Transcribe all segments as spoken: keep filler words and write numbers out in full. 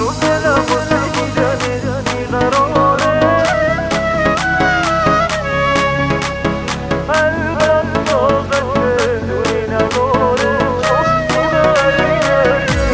هنوز دلم واسه دیدنت بیقراره، قلبم طاقت دوری نداره. گفتی برگردی،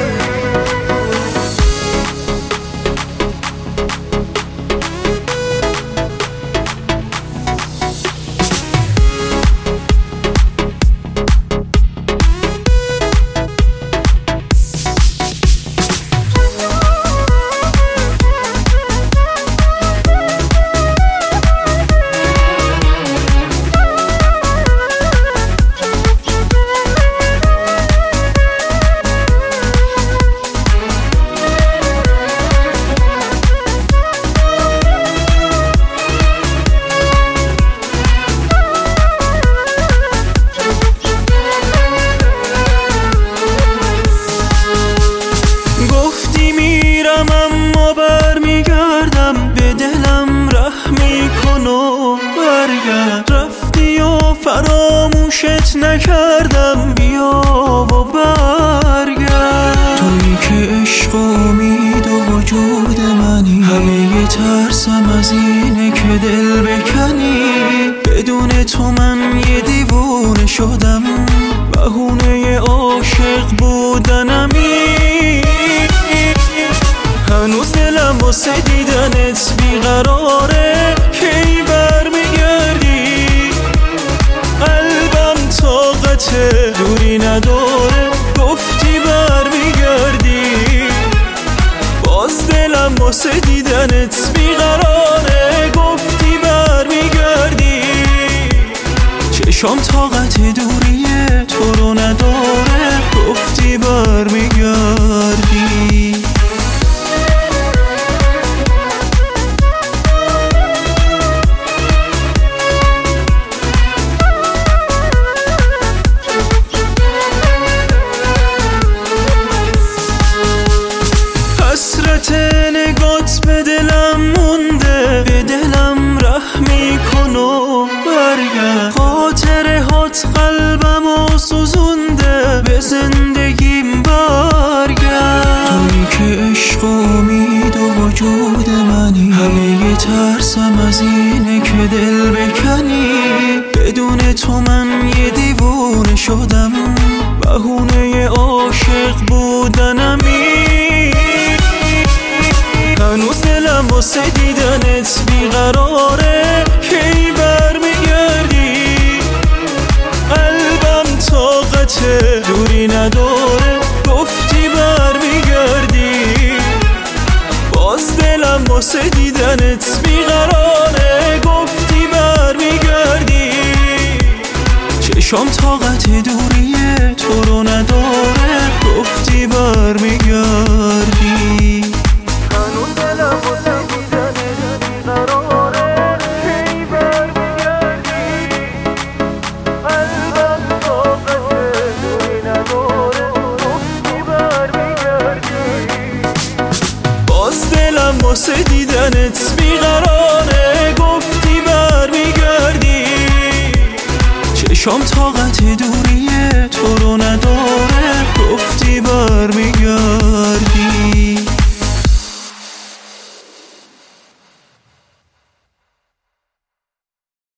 رفتی و فراموشت نکردم، بیا و برگرد. تویی که عشق و امید و وجود منی، همه ترسم از اینه که دل بکنی. بدون تو من یه دیوونه شدم، بهونه عاشق بودنمی. هنوز دلم واسه دیدنت بیقراره، کی برمیگردی؟ قلبم طاقت دوری نداره، گفتی برمیگردی. باز دلم واسه دیدنت بیقراره، گفتی برمیگردی. چشام طاقت دوری تو رو نداره، گفتی برمیگردی. حسرت نگات به دلم مونده، به دلم رحمی کن و برگرد. خاطرهات قلبمو سوزونده، به زندگیم برگرد. تویی که عشق و امید و وجود منی، همه ترسم از اینه که دل بکنی. بدون تو من یه دیوونه شدم، بهونه عاشق بودنمی. هنوز دلم واسه دیدنت بیقراره، کی برمیگردی؟ قلبم طاقت دوری نداره، گفتی برمیگردی. باز دلم واسه دیدنت بیقراره، گفتی برمیگردی. چشام طاقت دوری تو رو نداره، گفتی برمیگردی. هنوز دلم واسه دیدنت بیقراره، کی برمیگردی؟ قلبم طاقت دوری نداره، گفتی برمیگردی. باز دلم واسه دیدنت بیقراره، گفتی برمیگردی. چشام طاقت دوری تو رو نداره، گفتی برمیگردی.